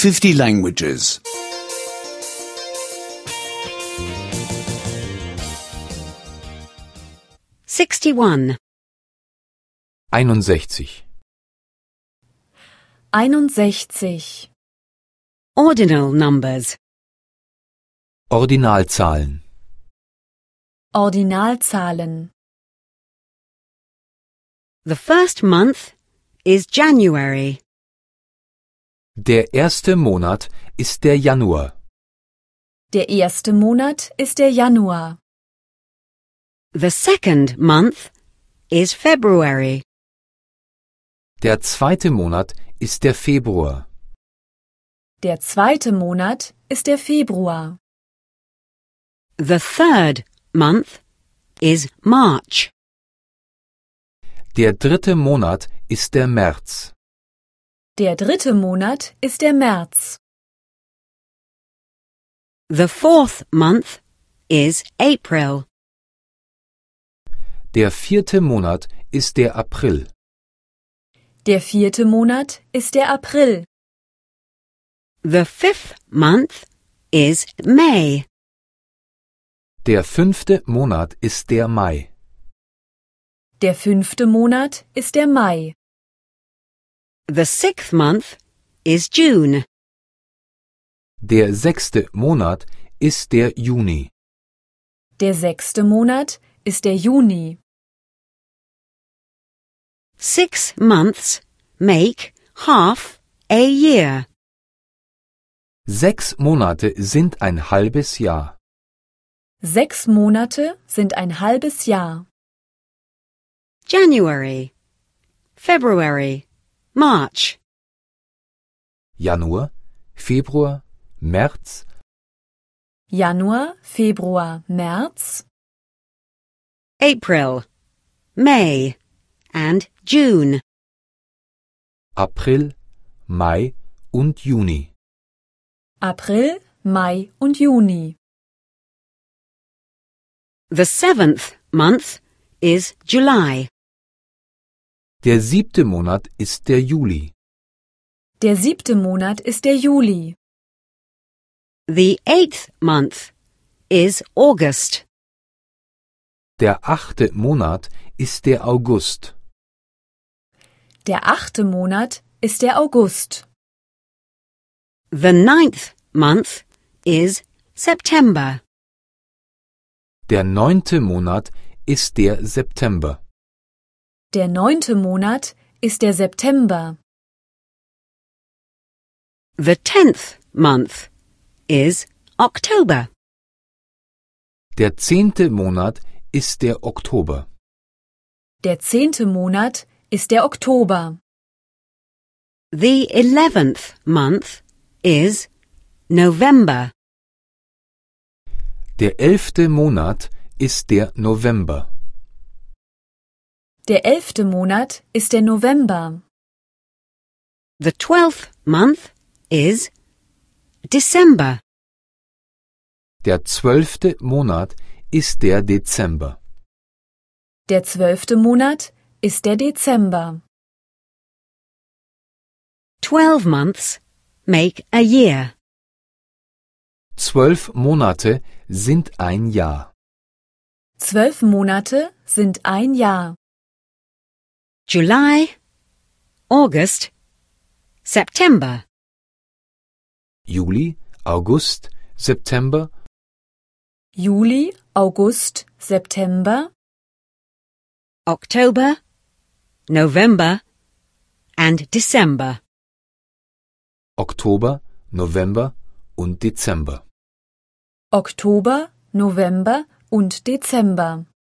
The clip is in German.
50 languages. 61. 61. 61. Ordinal numbers. Ordinalzahlen. Ordinalzahlen. The first month is January. Der erste Monat ist der Januar. Der erste Monat ist der Januar. The second month is February. Der zweite Monat ist der Februar. Der zweite Monat ist der Februar. The third month is March. Der dritte Monat ist der März. Der dritte Monat ist der März. The fourth month is April. Der vierte Monat ist der April. Der vierte Monat ist der April. The fifth month is May. Der fünfte Monat ist der Mai. Der fünfte Monat ist der Mai. The sixth month is June. Der sechste Monat ist der Juni. Der sechste Monat ist der Juni. 6 months make half a year. 6 Monate sind ein halbes Jahr. 6 Monate sind ein halbes Jahr. January, February, March. Januar, Februar, März, Januar, Februar, März, April, May, and June. April, Mai und Juni. April, Mai und Juni. The seventh month is July. Der siebte Monat ist der Juli. Der siebte Monat ist der Juli. The eighth month is August. Der achte Monat ist der August. Der achte Monat ist der August. The ninth month is September. Der neunte Monat ist der September. Der neunte Monat ist der September. The 10th month is October. Der zehnte Monat ist der Oktober. Der zehnte Monat ist der Oktober. The 11th month is November. Der elfte Monat ist der November. Der elfte Monat ist der November. The 12th month is December. Der zwölfte Monat ist der Dezember. Der zwölfte Monat ist der Dezember. 12 months make a year. 12 Monate sind ein Jahr. 12 Monate sind ein Jahr. July, August, September. Juli, August, September, Juli, August, September, October, November, and December. Oktober, November und Dezember. Oktober, November und Dezember.